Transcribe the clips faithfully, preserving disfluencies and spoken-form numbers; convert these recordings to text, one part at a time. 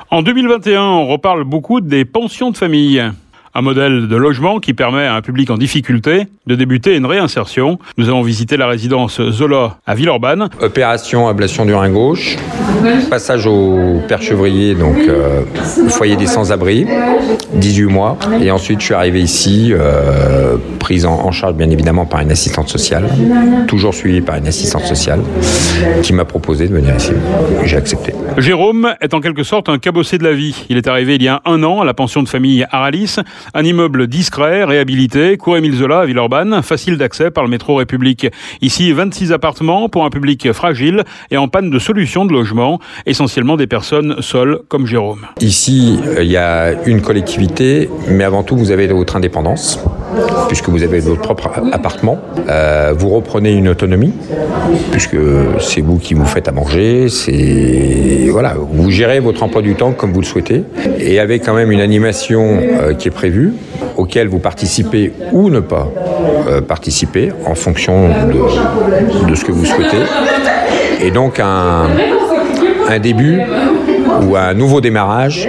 En deux mille vingt et un, on reparle beaucoup des pensions de famille. Un modèle de logement qui permet à un public en difficulté de débuter une réinsertion. Nous avons visité la résidence Zola à Villeurbanne. Opération ablation du rein gauche, passage au père Chevrier, donc euh, foyer des sans-abri, dix-huit mois. Et ensuite, je suis arrivé ici, euh, prise en, en charge bien évidemment par une assistante sociale, toujours suivie par une assistante sociale, qui m'a proposé de venir ici. J'ai accepté. Jérôme est en quelque sorte un cabossé de la vie. Il est arrivé il y a un an à la pension de famille Aralis, un immeuble discret, réhabilité, cours Émile Zola à Villeurbanne, facile d'accès par le métro République. Ici, vingt-six appartements pour un public fragile et en panne de solutions de logement, essentiellement des personnes seules comme Jérôme. Ici, il y a une collectivité, mais avant tout, vous avez votre indépendance, puisque vous avez votre propre appartement. Euh, vous reprenez une autonomie, puisque c'est vous qui vous faites à manger, c'est voilà, vous gérez votre emploi du temps comme vous le souhaitez, et avec quand même une animation euh, qui est prévue, auquel vous participez ou ne pas euh, participer en fonction de, de ce que vous souhaitez. Et donc un, un début ou un nouveau démarrage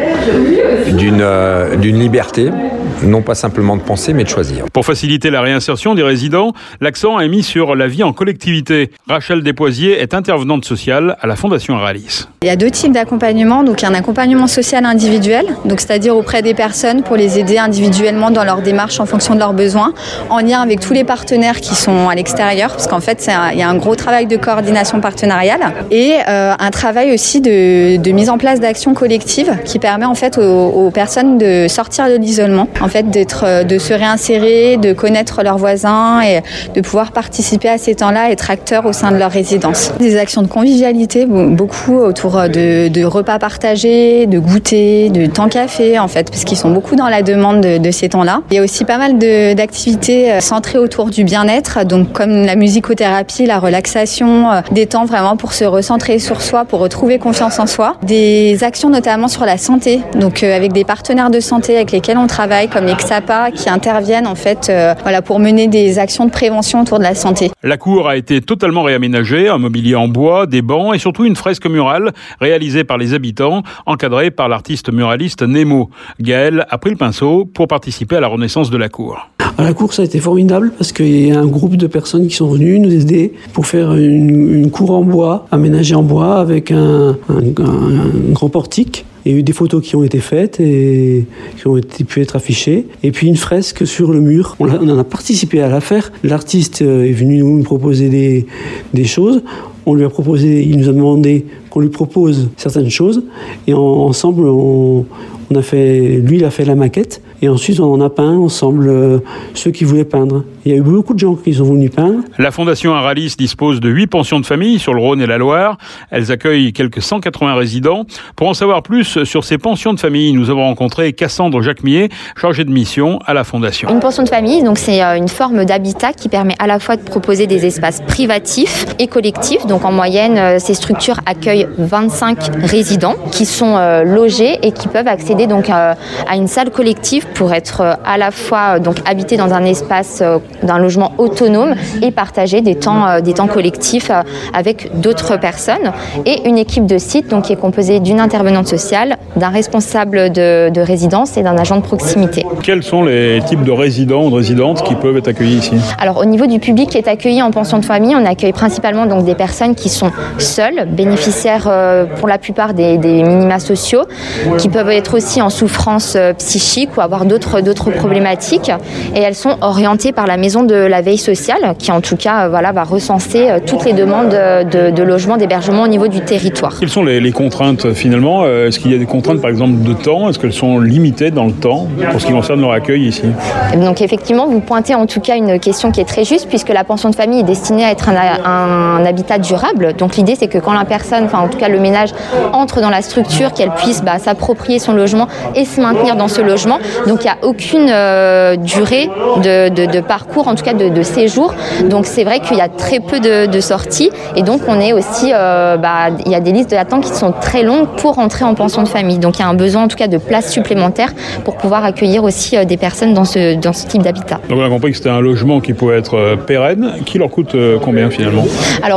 d'une, euh, d'une liberté, non pas simplement de penser, mais de choisir. Pour faciliter la réinsertion des résidents, l'accent est mis sur la vie en collectivité. Rachel Despoisiers est intervenante sociale à la Fondation Aralis. Il y a deux types d'accompagnement. Donc, il y a un accompagnement social individuel, donc c'est-à-dire auprès des personnes pour les aider individuellement dans leur démarche en fonction de leurs besoins, en lien avec tous les partenaires qui sont à l'extérieur, parce qu'en fait, c'est un, il y a un gros travail de coordination partenariale et euh, un travail aussi de, de mise en place d'actions collectives qui permet en fait aux, aux personnes de sortir de l'isolement. En fait, d'être, de se réinsérer, de connaître leurs voisins et de pouvoir participer à ces temps-là, être acteurs au sein de leur résidence. Des actions de convivialité, beaucoup autour de, de repas partagés, de goûters, de temps café en fait, parce qu'ils sont beaucoup dans la demande de, de ces temps-là. Il y a aussi pas mal de, d'activités centrées autour du bien-être, donc comme la musicothérapie, la relaxation, des temps vraiment pour se recentrer sur soi, pour retrouver confiance en soi. Des actions notamment sur la santé, donc avec des partenaires de santé avec lesquels on travaille, comme les X A P A qui interviennent en fait euh, voilà, pour mener des actions de prévention autour de la santé. La cour a été totalement réaménagée, un mobilier en bois, des bancs et surtout une fresque murale réalisée par les habitants, encadrée par l'artiste muraliste Nemo. Gaël a pris le pinceau pour participer à la renaissance de la cour. À la cour, ça a été formidable parce qu'il y a un groupe de personnes qui sont venues nous aider pour faire une, une cour en bois, aménagée en bois avec un, un, un, un grand portique. Il y a eu des photos qui ont été faites et qui ont été, pu être affichées. Et puis une fresque sur le mur. On, on en a participé à la faire. L'artiste est venu nous proposer des, des choses. On lui a proposé, il nous a demandé qu'on lui propose certaines choses. Et en, ensemble, on, on a fait, lui, il a fait la maquette. Et ensuite, on en a peint ensemble euh, ceux qui voulaient peindre. Il y a eu beaucoup de gens qui sont venus peindre. La Fondation Aralis dispose de huit pensions de famille sur le Rhône et la Loire. Elles accueillent quelques cent quatre-vingts résidents. Pour en savoir plus sur ces pensions de famille, nous avons rencontré Cassandre Jacquemier, chargée de mission à la Fondation. Une pension de famille, donc c'est une forme d'habitat qui permet à la fois de proposer des espaces privatifs et collectifs. Donc en moyenne, ces structures accueillent vingt-cinq résidents qui sont logés et qui peuvent accéder donc à une salle collective pour être à la fois donc habité dans un espace d'un logement autonome et partager des temps des temps collectifs avec d'autres personnes, et une équipe de site donc qui est composée d'une intervenante sociale, d'un responsable de, de résidence et d'un agent de proximité. Quels sont les types de résidents ou de résidentes qui peuvent être accueillis ici? Alors au niveau du public qui est accueilli en pension de famille, on accueille principalement donc des personnes qui sont seules, bénéficiaires euh, pour la plupart des, des minima sociaux, qui peuvent être aussi en souffrance euh, psychique ou avoir d'autres, d'autres problématiques, et elles sont orientées par la maison de la veille sociale qui en tout cas euh, voilà, va recenser euh, toutes les demandes de, de logement, d'hébergement au niveau du territoire. Quelles sont les, les contraintes finalement? Est-ce qu'il y a des contraintes par exemple de temps? Est-ce qu'elles sont limitées dans le temps pour ce qui concerne leur accueil ici? Donc effectivement, vous pointez en tout cas une question qui est très juste, puisque la pension de famille est destinée à être un, un, un habitat durable. Donc l'idée c'est que quand la personne, enfin en tout cas le ménage, entre dans la structure, qu'elle puisse bah, s'approprier son logement et se maintenir dans ce logement. Donc il n'y a aucune euh, durée de, de, de parcours, en tout cas de, de séjour. Donc c'est vrai qu'il y a très peu de, de sorties, et donc on est aussi, euh, bah, il y a des listes d'attente qui sont très longues pour entrer en pension de famille. Donc il y a un besoin en tout cas de places supplémentaires pour pouvoir accueillir aussi euh, des personnes dans ce, dans ce type d'habitat. Donc on a compris que c'était un logement qui pouvait être euh, pérenne. Qui leur coûte euh, combien finalement? Alors donc en,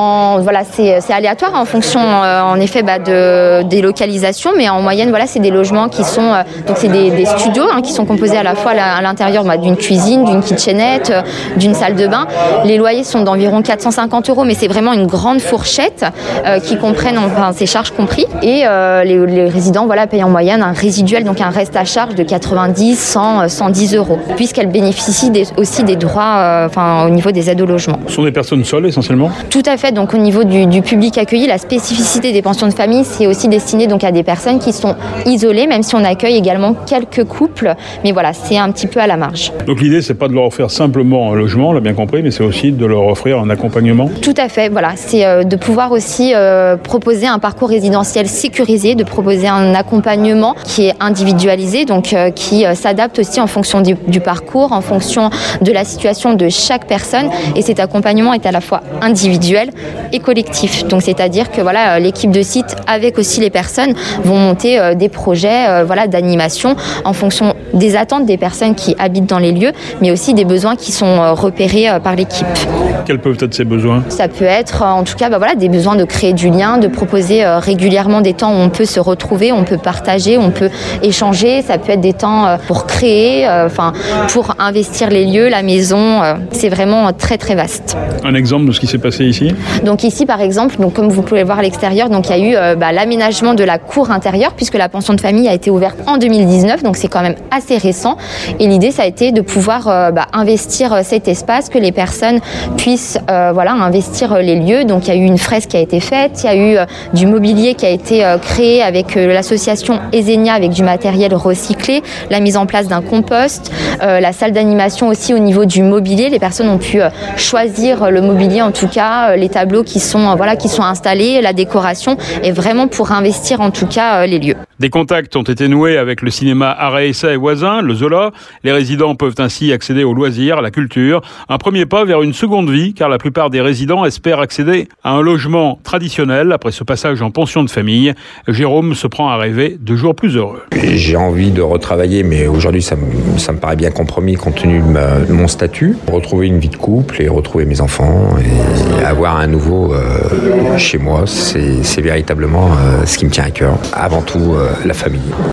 en, voilà, c'est, c'est aléatoire en fonction euh, en effet bah, de, des localisations, mais en moyenne voilà, c'est des logements qui sont euh, donc c'est des, des studios hein, qui sont composés à la fois à l'intérieur bah, d'une cuisine, d'une kitchenette, euh, d'une salle de bain. Les loyers sont d'environ quatre cent cinquante euros, mais c'est vraiment une grande fourchette euh, qui comprennent enfin ces charges compris, et euh, les, les résidents voilà payent en moyenne un résiduel, donc un reste à charge de quatre-vingt-dix, cent, cent dix euros, puisqu'elles bénéficient des, aussi des droits euh, enfin au niveau des aides au logement. Ce sont des personnes seules essentiellement ? Tout à fait. Donc au niveau du, du public accueilli, la spécificité des pensions de famille, c'est aussi destiné donc à des personnes qui sont isolées, même si on accueille également quelques couples, mais voilà, c'est un petit peu à la marge. Donc l'idée, c'est pas de leur offrir simplement un logement, on l'a bien compris, mais c'est aussi de leur offrir un accompagnement. Tout à fait. Voilà, c'est euh, de pouvoir aussi euh, proposer un parcours résidentiel sécurisé, de proposer un accompagnement qui est individualisé, donc euh, qui euh, s'adapte aussi en fonction du, du parcours, en fonction de la situation de chaque personne. Et cet accompagnement est à la fois individuel et collectif. Donc c'est-à-dire que voilà, l'équipe de site avec aussi les personnes vont monter euh, des projets euh, voilà, d'animation en fonction des attentes des personnes qui habitent dans les lieux, mais aussi des besoins qui sont euh, repérés euh, par l'équipe. Quels peuvent être ces besoins ? Ça peut être en tout cas bah, voilà, des besoins de créer du lien, de proposer euh, régulièrement des temps où on peut se retrouver, on peut partager, on peut échanger. Ça peut être des temps euh, pour créer, euh, enfin pour investir les lieux, la maison. Euh, c'est vraiment très très vaste. Un exemple de ce qui s'est passé ici ? Donc ici par exemple, donc comme vous pouvez le voir à l'extérieur, donc il y a eu euh, bah, l'aménagement de la cour intérieure puisque la pension de famille a été ouverte en deux mille dix-neuf, donc c'est quand même assez récent. Et l'idée ça a été de pouvoir euh, bah, investir cet espace, que les personnes puissent euh, voilà investir les lieux. Donc il y a eu une fresque qui a été faite, il y a eu euh, du mobilier qui a été euh, créé avec euh, l'association Ezenia avec du matériel recyclé, la mise en place d'un compost, euh, la salle d'animation aussi au niveau du mobilier. Les personnes ont pu euh, choisir le mobilier, en tout cas euh, les tableaux qui sont euh, voilà qui sont installés, la décoration, et vraiment pour investir en tout cas euh, les lieux. Des contacts ont été noués avec le cinéma Areissa et Voisins, le Zola. Les résidents peuvent ainsi accéder aux loisirs, à la culture. Un premier pas vers une seconde vie, car la plupart des résidents espèrent accéder à un logement traditionnel après ce passage en pension de famille. Jérôme se prend à rêver de jours plus heureux. J'ai envie de retravailler, mais aujourd'hui ça me, ça me paraît bien compromis compte tenu de, ma, de mon statut. Retrouver une vie de couple et retrouver mes enfants et avoir un nouveau euh, chez moi, c'est, c'est véritablement euh, ce qui me tient à cœur. Avant tout, euh, la famille.